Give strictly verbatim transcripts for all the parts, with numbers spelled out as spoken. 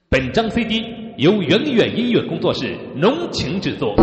本张 C D 由远远音乐工作室浓情制作。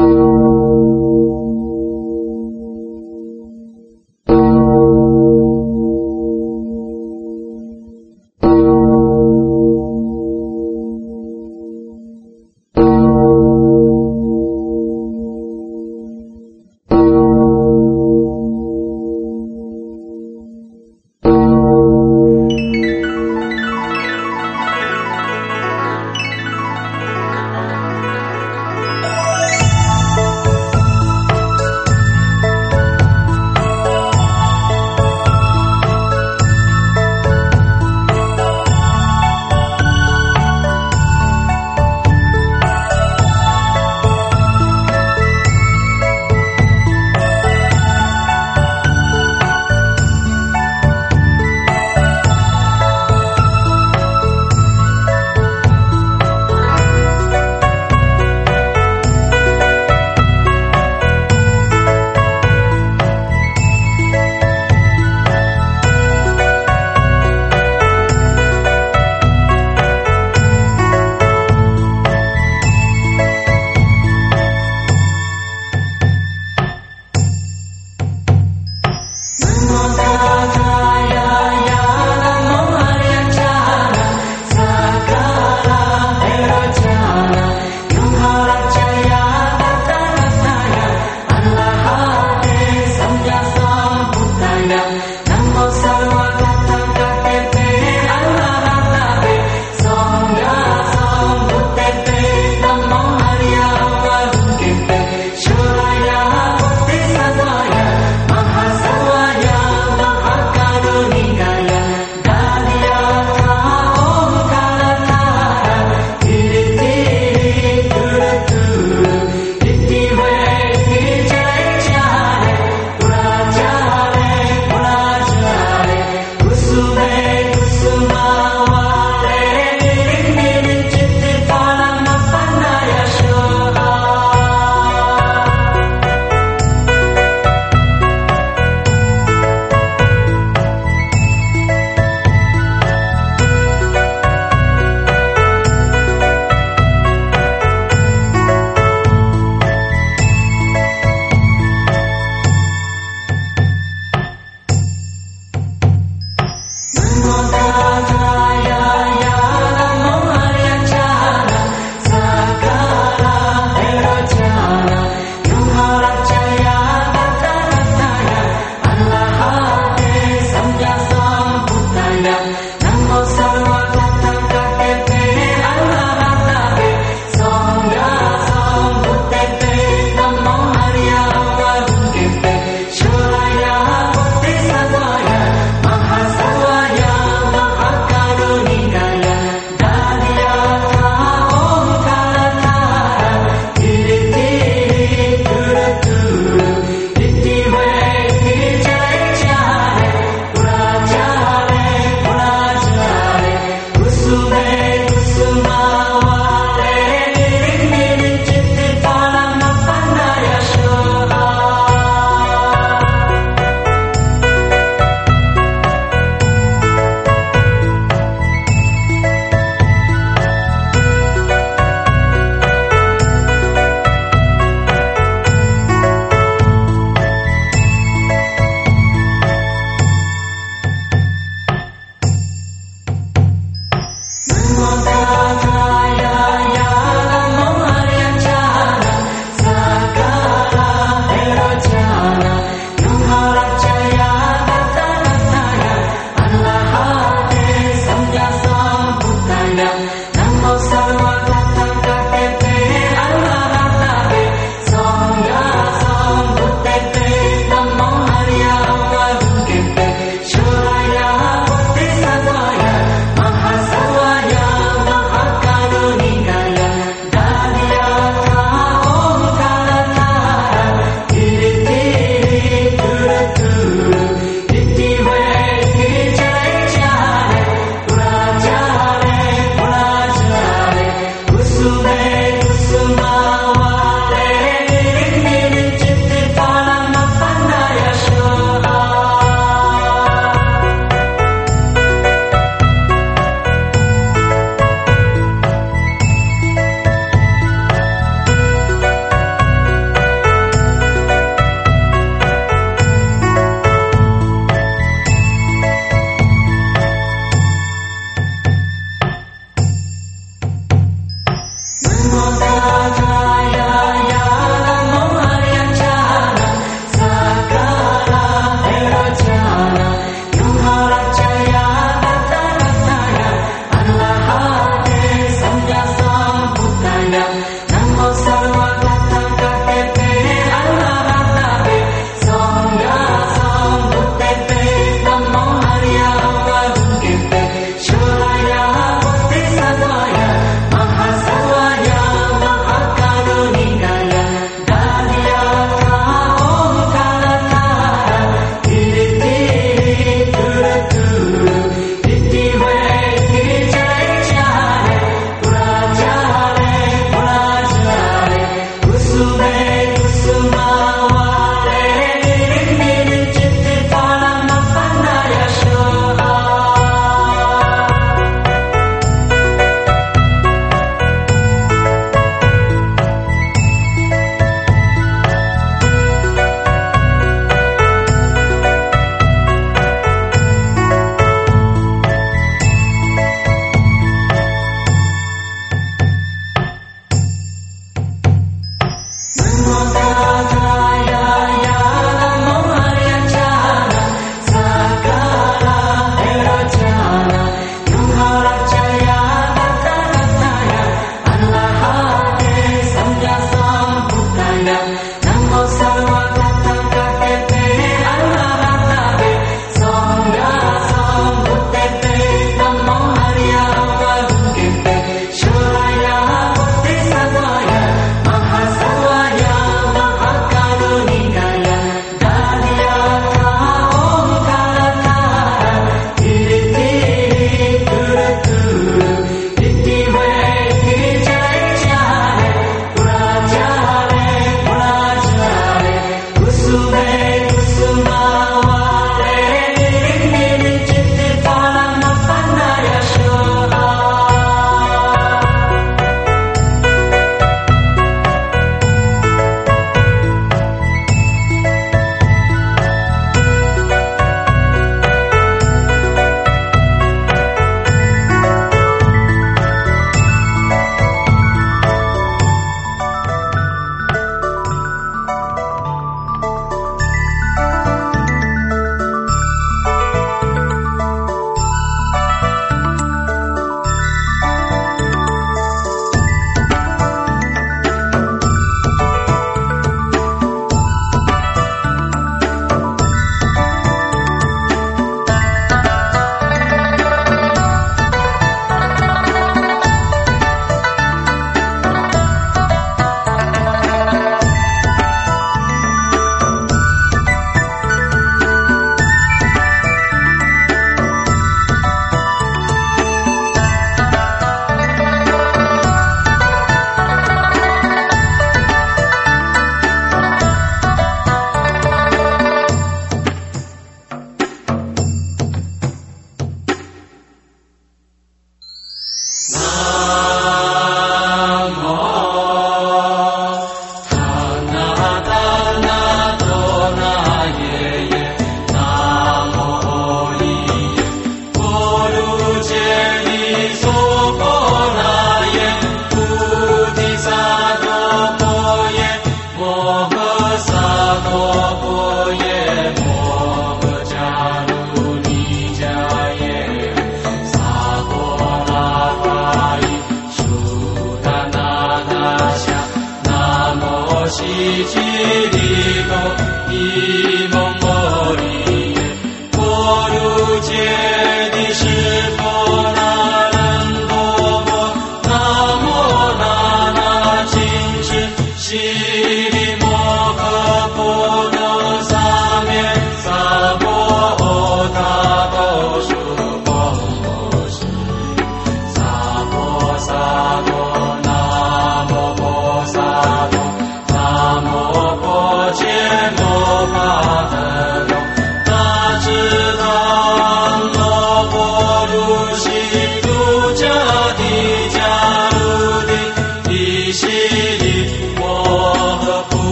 西吉利多伊蒙摩利耶，波如揭谛是佛那人多摩，那摩那那金智悉利摩诃婆那萨面萨婆他多输波摩西，萨婆萨多那摩婆萨多，那摩婆伽摩帕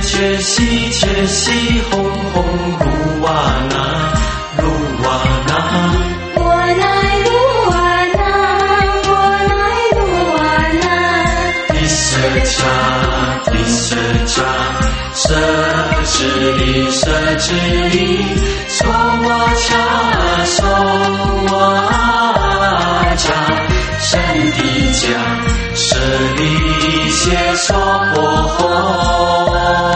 切西切西哄哄鲁瓦那鲁瓦那我来鲁瓦那我来鲁瓦那迪舍查迪舍查舍智利舍智利娑瓦恰娑瓦恰圣地迦舍利谢娑婆诃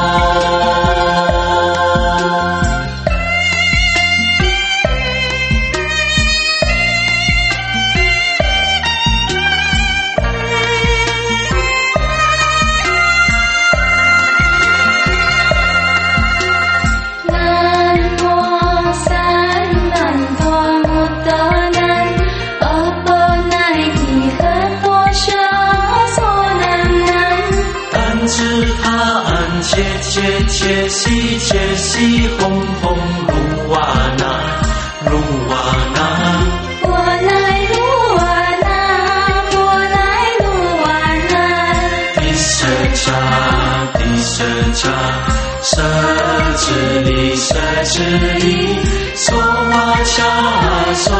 切切切西切西哄哄鲁瓦那鲁瓦那我来鲁瓦那我来鲁瓦那迪舍查迪舍查舍智利舍智利娑瓦恰娑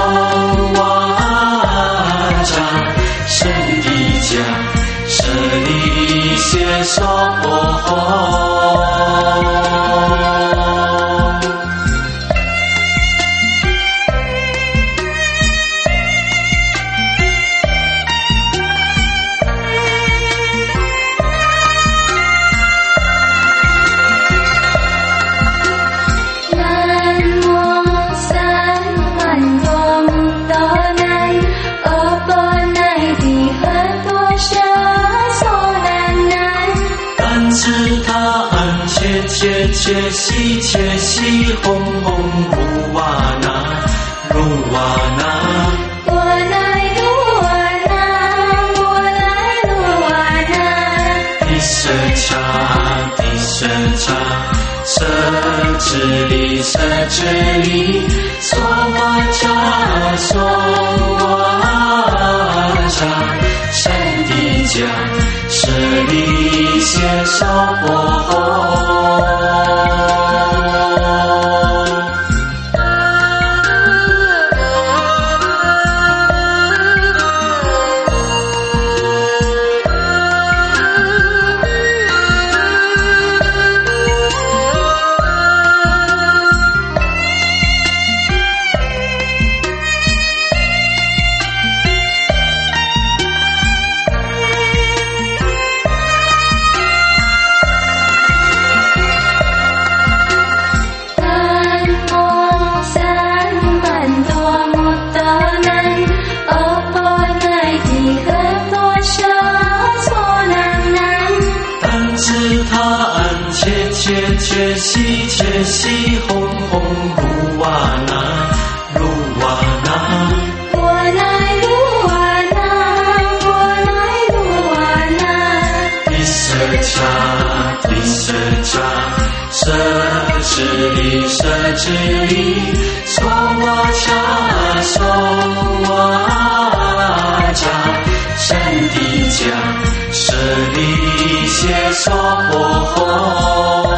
瓦恰圣地迦舍利谢娑婆诃切切西切西哄哄鲁瓦那鲁瓦那我来鲁瓦那我来鲁瓦那迪舍查迪舍查舍智利舍智利娑瓦恰娑瓦恰圣地迦舍利谢娑婆诃切切西切西哄哄鲁瓦那鲁瓦那我来鲁瓦那我来鲁瓦那迪舍查迪舍查舍智利舍智利娑瓦恰娑瓦恰圣地迦舍利谢娑婆诃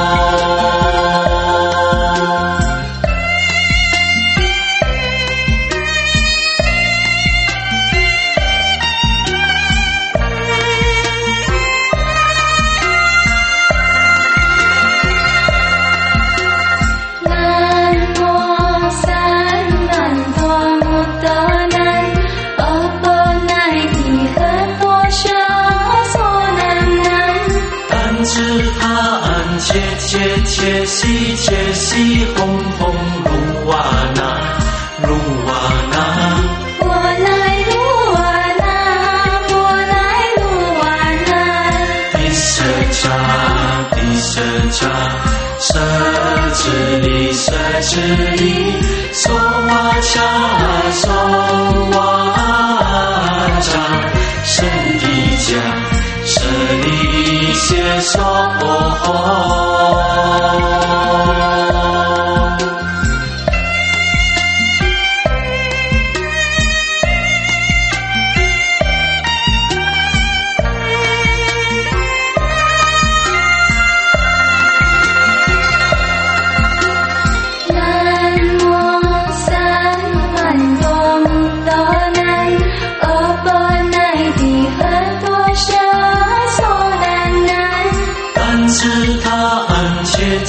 切切切西切西哄哄鲁瓦那鲁瓦那我来鲁瓦那我来鲁瓦那迪舍查迪舍查舍智利舍智利娑瓦恰娑瓦恰圣地迦舍利谢娑婆诃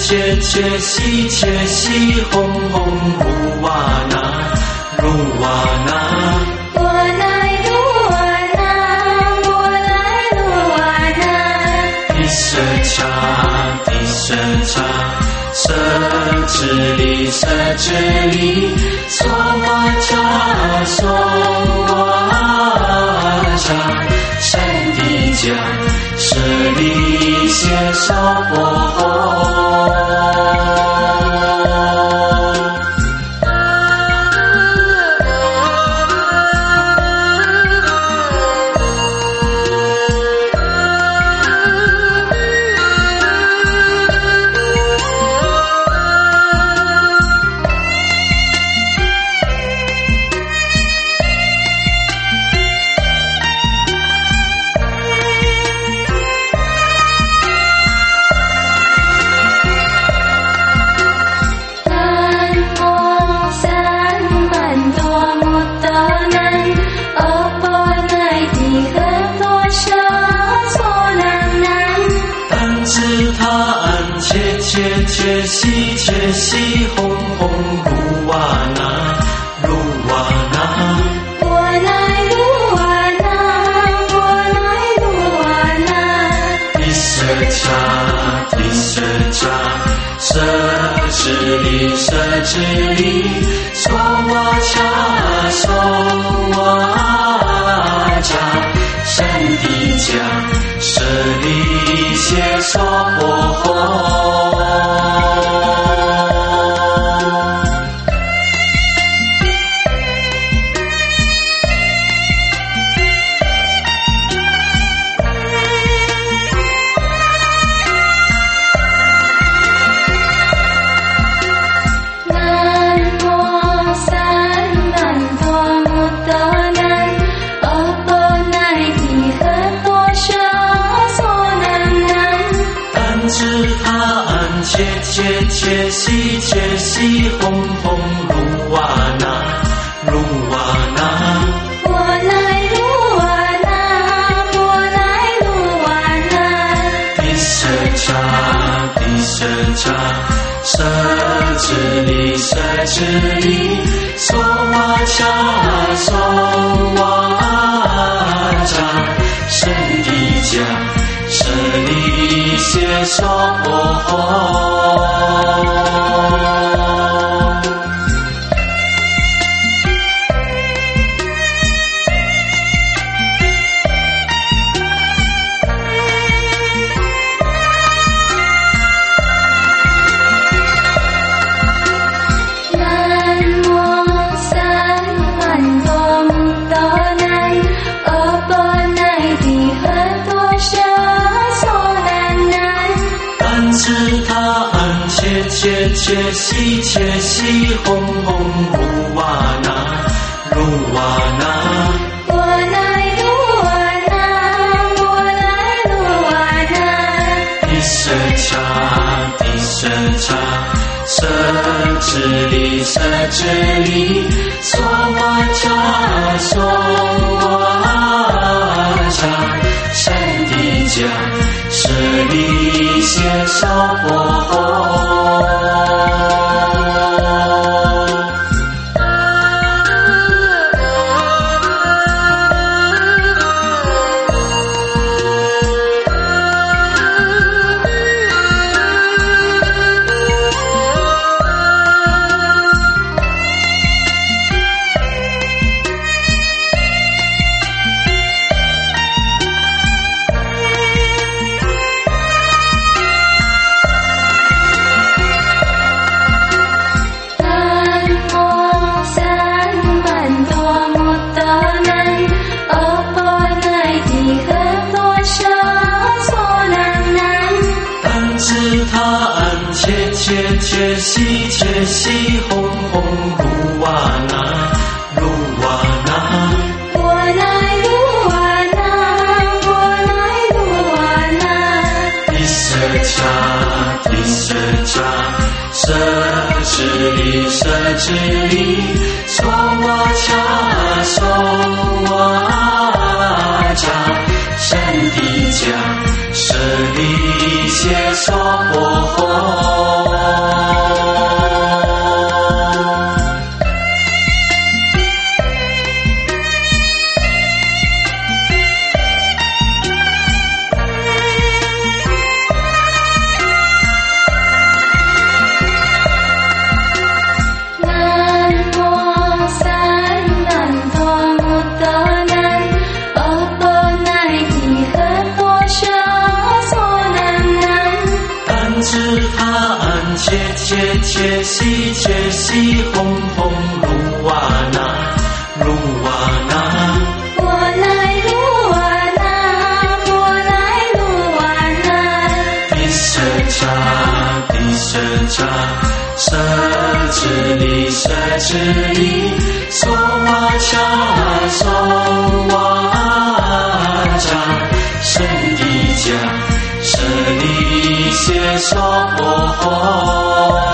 切切西切西吽吽如瓦那如瓦那。 我来如瓦那，我来如瓦那。 毗舍迦毗舍迦，舍智利舍智利，娑瓦迦娑瓦迦，善地迦舍利歇娑婆诃。切切西切西吽吽如瓦那如瓦那。 我来如瓦那，我来如瓦那。 毗舍迦毗舍迦，舍智利舍智利，娑瓦迦娑瓦迦，善地迦舍利歇娑婆诃。切切切西切西吽吽如瓦那如瓦那。 我来如瓦那，我来如瓦那。 毗舍迦毗舍迦，舍智利舍智利，娑瓦迦娑瓦迦，善地迦舍利歇娑婆诃。切切西切西吽吽如瓦那如瓦那。 我来如瓦那，我来如瓦那。 毗舍迦毗舍迦，舍智利舍智利，娑瓦迦娑瓦迦，善地迦舍利歇娑婆诃。切切西切西吽吽如瓦那如瓦那。 我来如瓦那，我来如瓦那。 毗舍迦毗舍迦，舍智利舍智利，娑瓦迦娑瓦迦，善地迦舍利歇娑婆诃。 切切切西切西轰轰鲁瓦那鲁瓦那。 波来鲁瓦那，波来鲁瓦那。 地舍cha，地舍cha，舍智利舍智利，娑瓦cha，娑瓦cha，圣地家，舍利谢娑婆。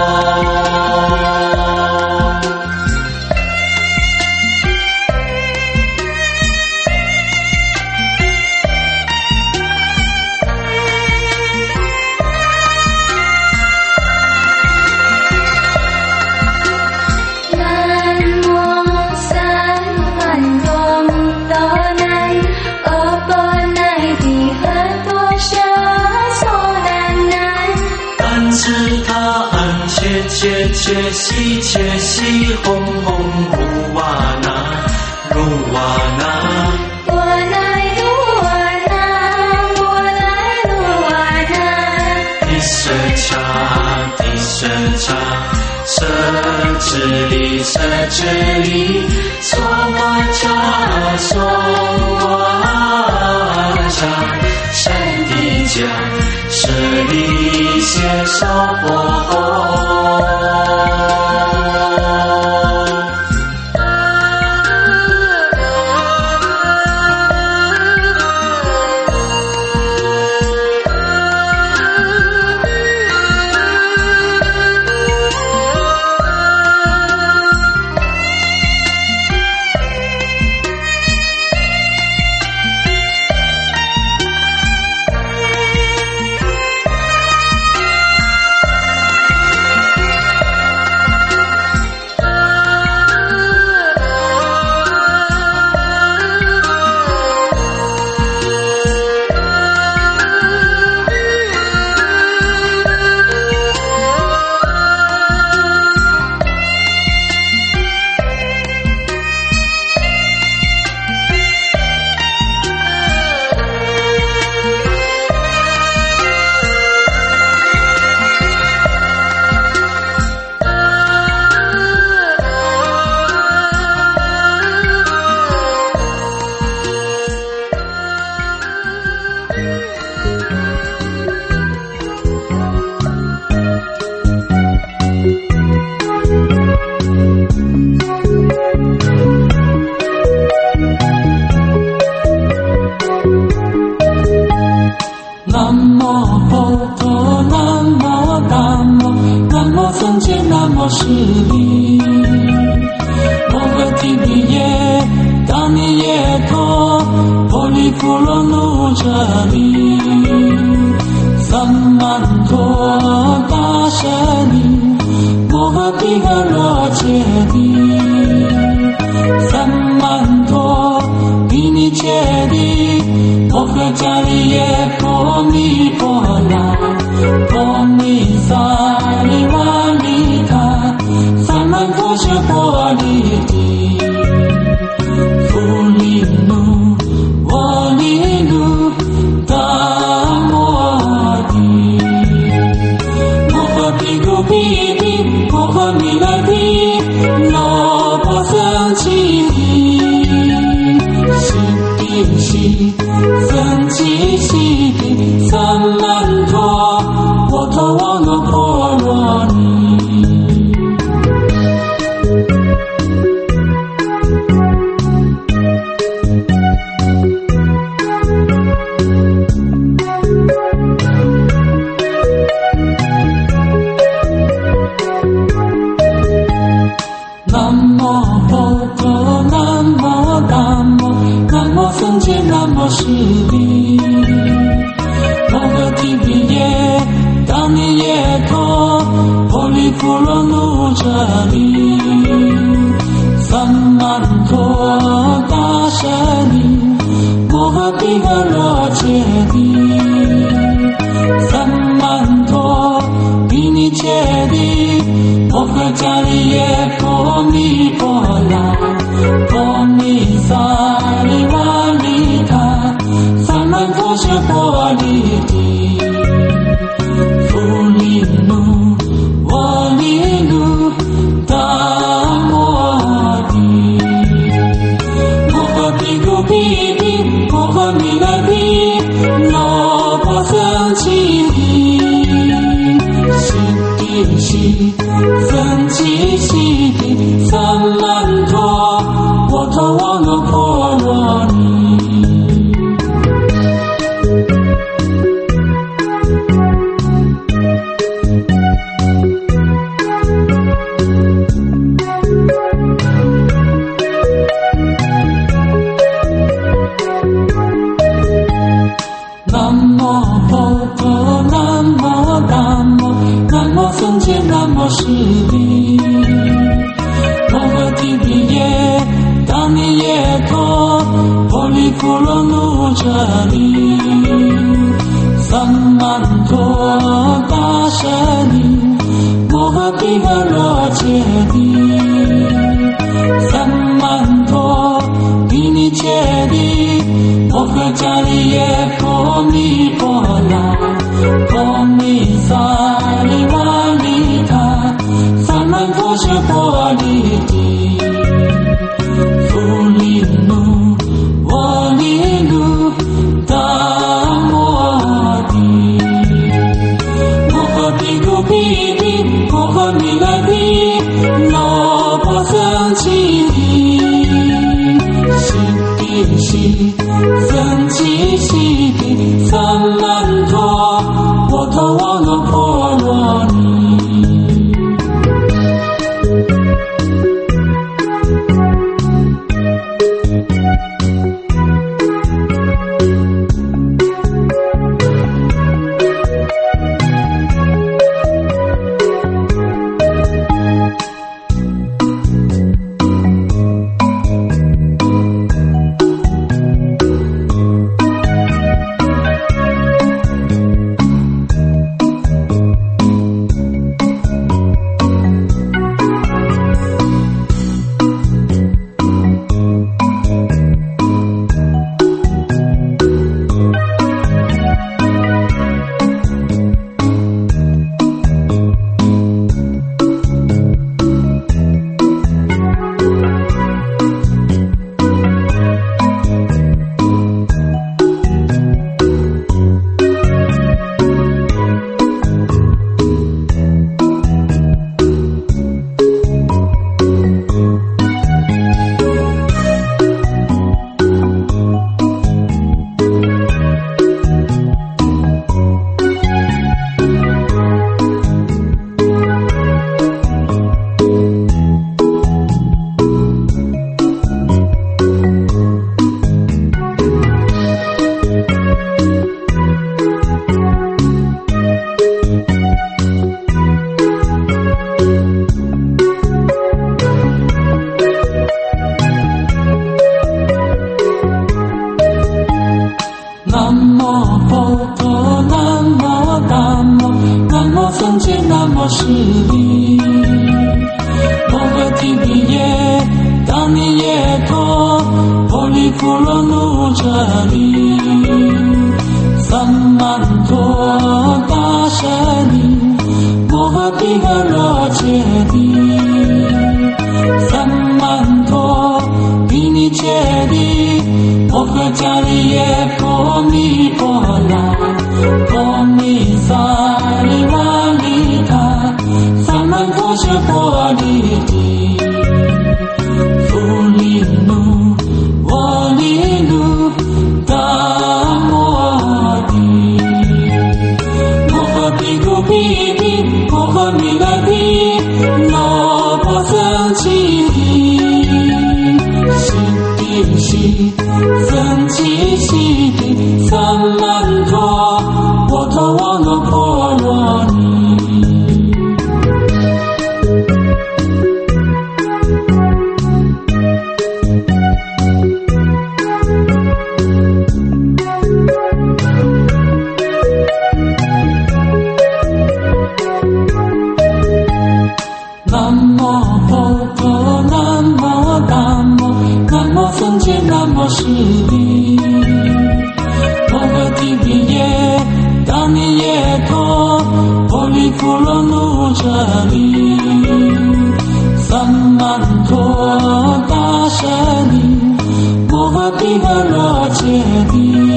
切切西切西轰轰鲁瓦那鲁瓦那。 波来鲁瓦那，波来鲁瓦那。 地舍cha，地舍cha，舍智利舍智利，娑瓦cha，娑瓦cha，圣地家，舍利谢娑婆。 佛利奴， 西，僧祇悉地三曼陀，波陀王那婆罗尼。南无佛陀，南无达摩，南无僧伽，南无释利。摩诃提毗耶，达尼耶陀，婆利富罗奴舍利。三曼陀大舍利，摩诃毗诃罗揭谛。三曼陀毗尼揭谛，摩诃迦利耶婆弥婆拉，婆弥萨利瓦利他，三曼陀舍婆利地，富利奴我利奴达摩地，摩诃毗卢毗毗，摩诃弥勒毗，罗婆僧祇地，悉地悉僧祇悉地三曼陀，波陀王那婆罗尼。南无佛陀，南无达摩，南无僧伽，南无释利。摩诃提毗耶，达尼耶陀，婆利富罗奴舍利。三曼陀大舍利，摩诃毗诃罗揭谛。三曼陀毗尼揭谛，摩诃迦利耶婆弥婆拉，婆弥萨利瓦利他，三曼陀舍婆利地，富利奴我利奴达摩地，摩诃毗卢毗毗，摩诃弥勒毗，罗婆僧祇地，悉地悉僧祇悉地三曼陀，波陀王那婆罗尼。南无佛陀，南无达摩，南无僧伽，南无释利。摩诃提毗耶，达尼耶陀，婆利富罗奴舍利。三曼陀大舍利，摩诃毗诃罗揭谛。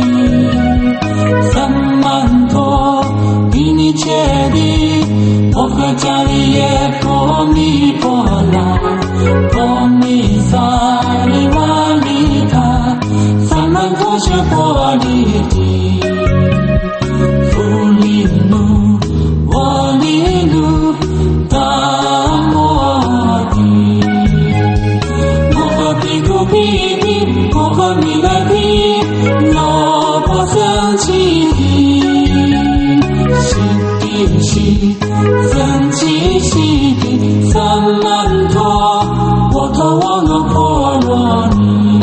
三曼陀毗尼揭谛，摩诃迦利耶耶婆弥婆拉，婆弥萨利瓦利塔，萨曼陀舍婆利提，弗利努沃利努达摩提，摩诃毗卢毗毗，摩诃弥勒毗，罗婆僧祇提，悉地悉僧祇悉地，萨曼陀波陀王那婆罗尼。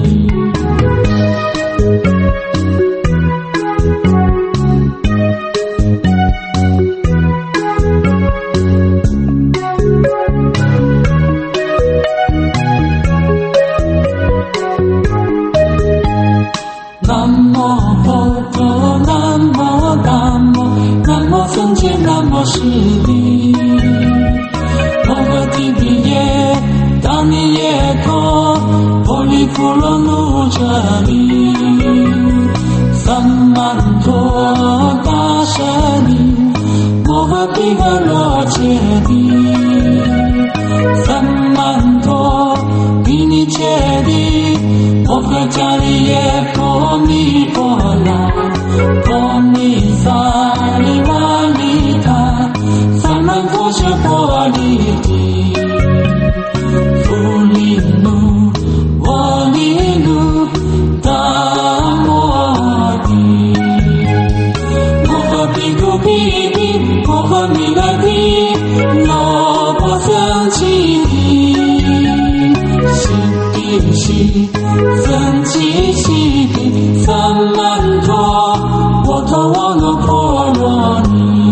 南无佛陀，南无达摩，南无僧伽，南无释利，摩诃提毗耶，达尼耶陀，婆利富罗奴舍利，萨曼陀大舍利，摩诃毗诃罗揭谛，萨曼陀毗尼揭谛，摩诃迦利耶婆弥婆拉，婆弥萨利瓦利塔，萨曼陀舍婆利提，弗利努沃利努达摩提，摩诃毗卢毗毗，摩诃弥勒毗，罗婆僧祇提，悉地悉僧祇悉地，萨曼陀波陀王那婆罗尼。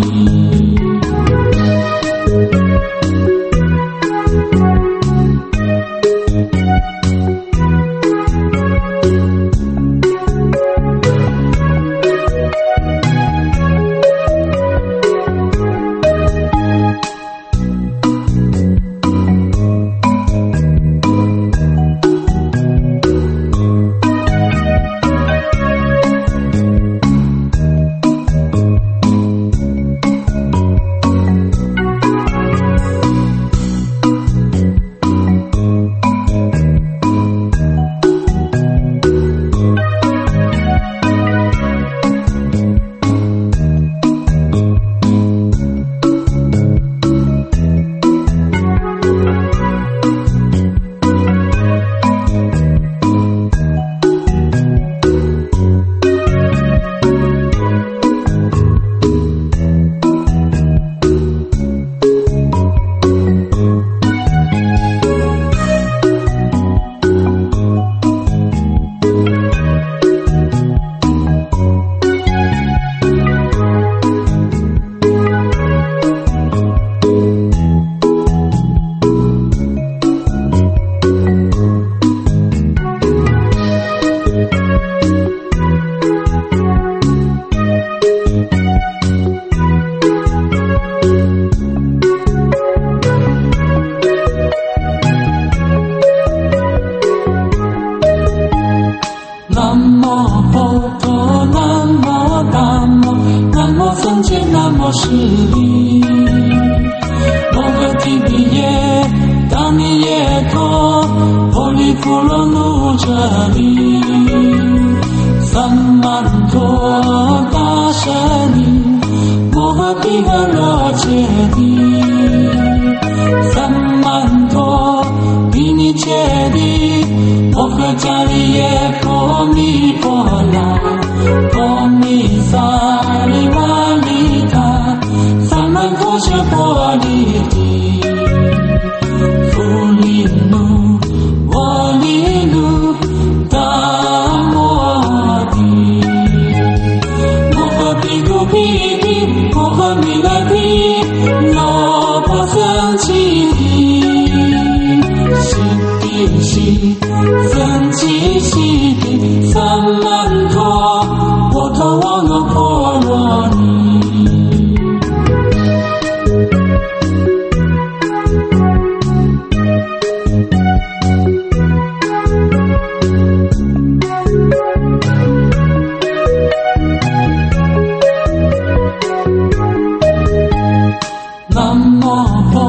南无佛陀，南无达摩，南无僧伽，南无释利，摩诃提毗耶，达尼耶陀，婆利富罗奴舍利，萨曼陀大舍利，摩诃毗诃罗揭谛，萨曼陀毗尼揭谛，摩诃迦利耶婆弥婆拉，婆弥萨利瓦利塔，萨曼陀舍婆利提，弗利努沃利努达摩提，摩诃毗卢毗毗，摩诃弥勒毗，罗婆僧祇提，悉地悉僧祇悉地，萨曼陀波陀王那婆罗尼。南无佛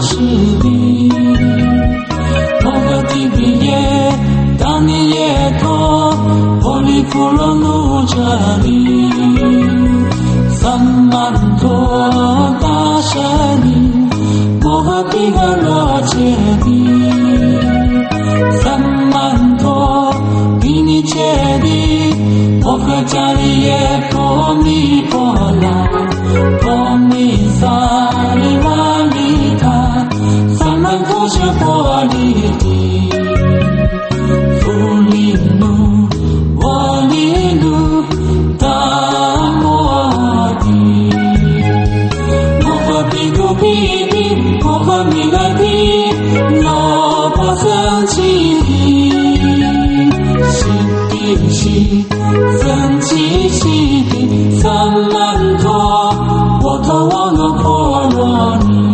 是你。摩诃提比耶，当你耶陀，婆利富罗奴舍利，三曼陀大舍利，摩诃毗诃罗揭谛，三曼陀毗尼揭谛，摩诃迦利耶婆弥婆拉，婆弥萨利瓦利他，三曼陀舍婆利地，富利奴我利奴达摩地，摩诃毗卢毗毗，摩诃弥勒地，罗婆僧祇地，悉地悉僧祇悉地，三曼陀波陀王那婆罗尼。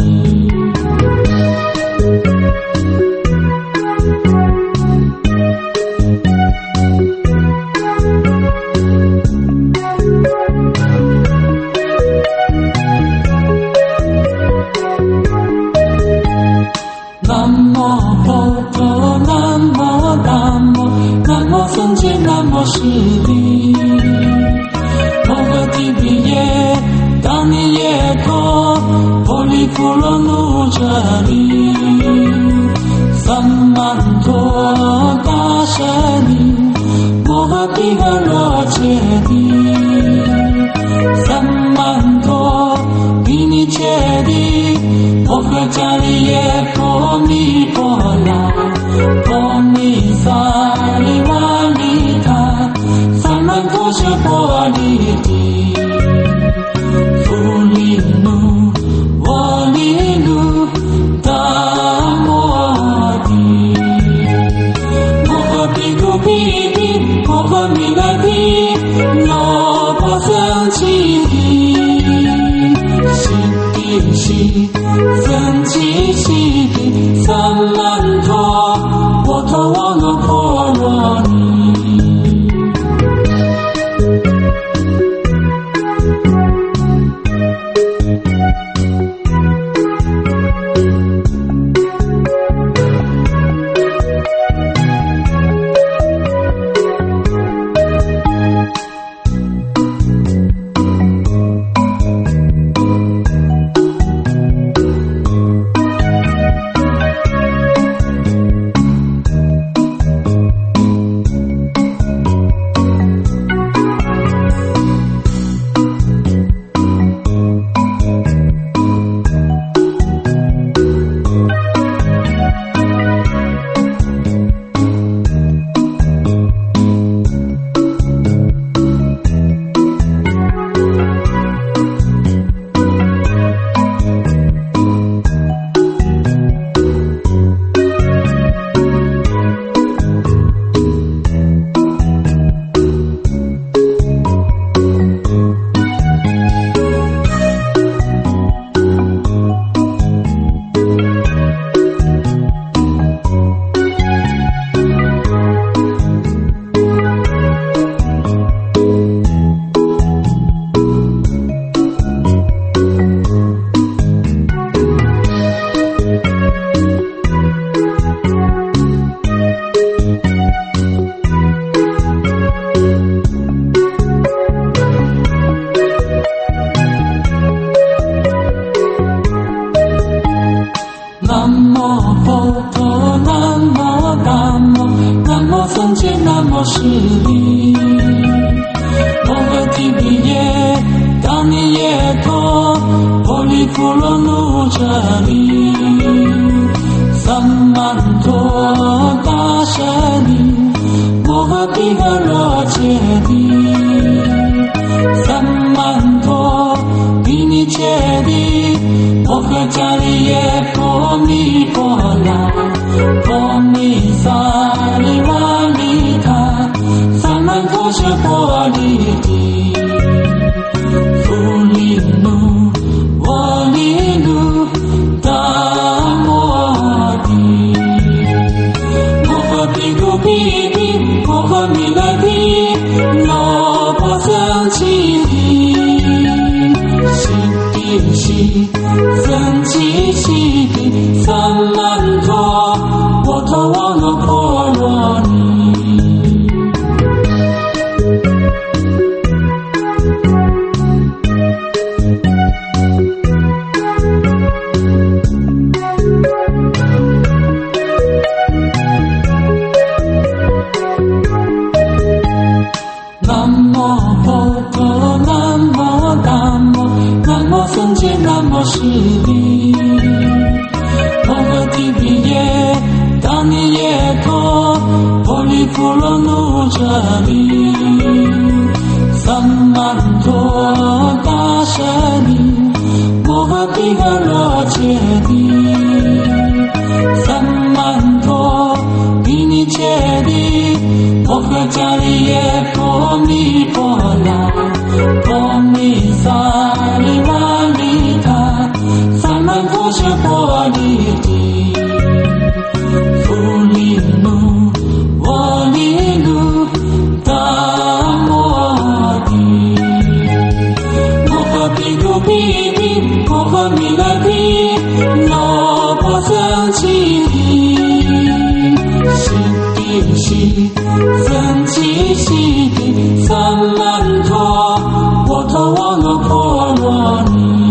南无佛陀，南无达摩，南无僧伽，南无释利。摩诃提比耶，当你耶陀，婆利富罗奴舍利，三曼陀大舍利，摩诃毗诃罗揭谛，三曼陀毗尼揭谛，摩诃迦利耶婆弥婆拉，婆弥萨利瓦利他，三曼陀舍婆利地，富利奴我利奴达摩地，摩诃毗卢毗毗，摩诃弥勒地，罗婆僧祇地，悉地悉僧祇悉地，三曼陀波陀王那婆罗尼。毗卢毗毗，摩诃弥勒地，罗圣洁那么实力，摩诃提比耶，当你耶陀，婆利富罗奴舍利，三曼陀大舍利，摩诃毗诃罗揭谛，三曼陀毗尼揭谛，摩诃迦利耶婆弥婆拉，婆弥萨利瓦利他，三曼陀舍婆利地，富利奴我利奴达摩地，摩诃毗卢毗毗，摩诃弥勒毗，罗婆僧祇地，悉地悉僧祇悉地，三曼陀波陀王罗婆罗尼。